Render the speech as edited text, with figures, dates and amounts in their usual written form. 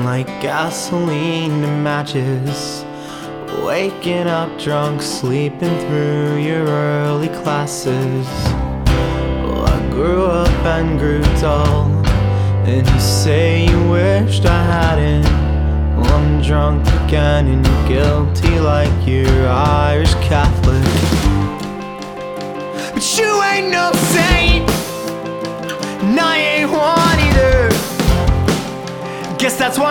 like gasoline and matches. Waking up drunk, sleeping through your early classes. Well, I grew up and grew dull, and you say you wished I hadn't. Well, I'm drunk again and you're guilty like you're Irish Catholic. But you ain't no saint, and I ain't one either. Guess that's why